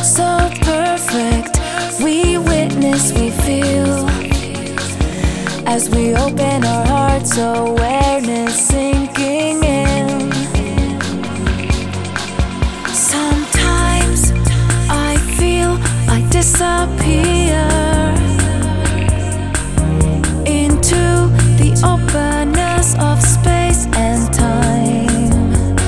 so perfect. We witness, we feel as we open our hearts, awareness sinking in. Sometimes I feel I disappear into the openness of space and time,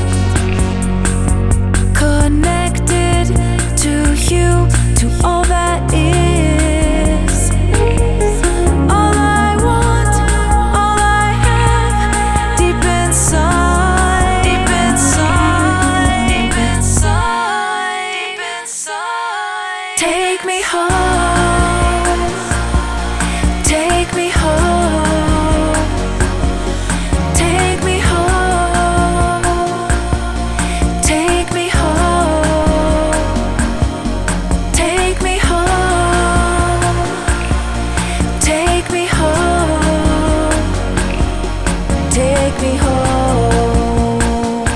connected to you, to all that is. All I want, all I have, deep inside, deep inside, deep inside, deep inside. Take me home, take me home, take me home, take me home, take me home, take me home, take me home.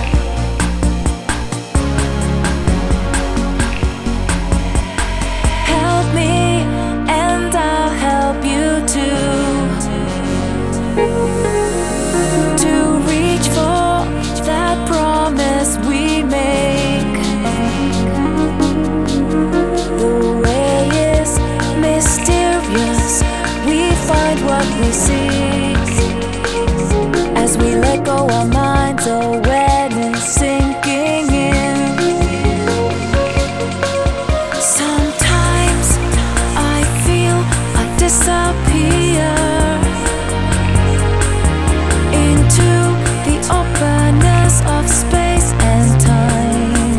Help me and I'll help you too, to reach for that promise we make. The way is mysterious, we find what we seek as we let go our minds, awareness sinking in. Sometimes I feel I disappear into the openness of space and time,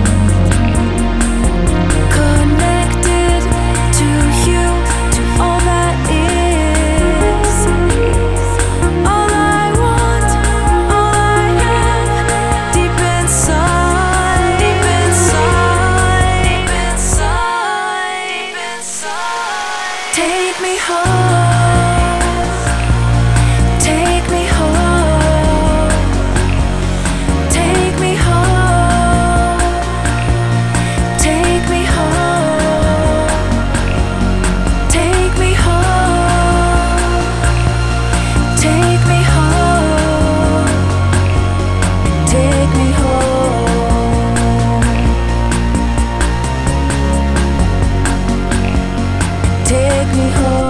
connected to you, to all that is. All I want, all I have, deep inside, deep inside, deep inside, deep inside. Take me home, take me home, take me home, take me home, take me home, take me home, take me home, take me home.